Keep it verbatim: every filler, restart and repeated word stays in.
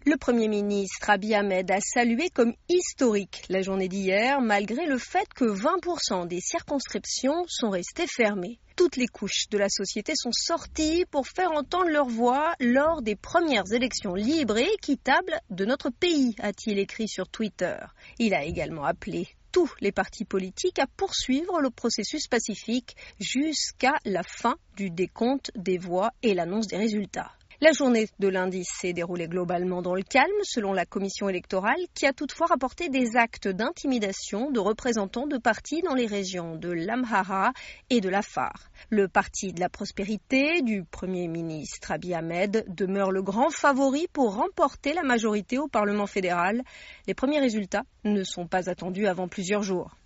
Le Premier ministre Abiy Ahmed a salué comme historique la journée d'hier, malgré le fait que vingt pour cent des circonscriptions sont restées fermées. Toutes les couches de la société sont sorties pour faire entendre leur voix lors des premières élections libres et équitables de notre pays, a-t-il écrit sur Twitter. Il a également appelé tous les partis politiques à poursuivre le processus pacifique jusqu'à la fin du décompte des voix et l'annonce des résultats. La journée de lundi s'est déroulée globalement dans le calme, selon la commission électorale, qui a toutefois rapporté des actes d'intimidation de représentants de partis dans les régions de l'Amhara et de l'Afar. Le parti de la prospérité du Premier ministre Abiy Ahmed demeure le grand favori pour remporter la majorité au Parlement fédéral. Les premiers résultats ne sont pas attendus avant plusieurs jours.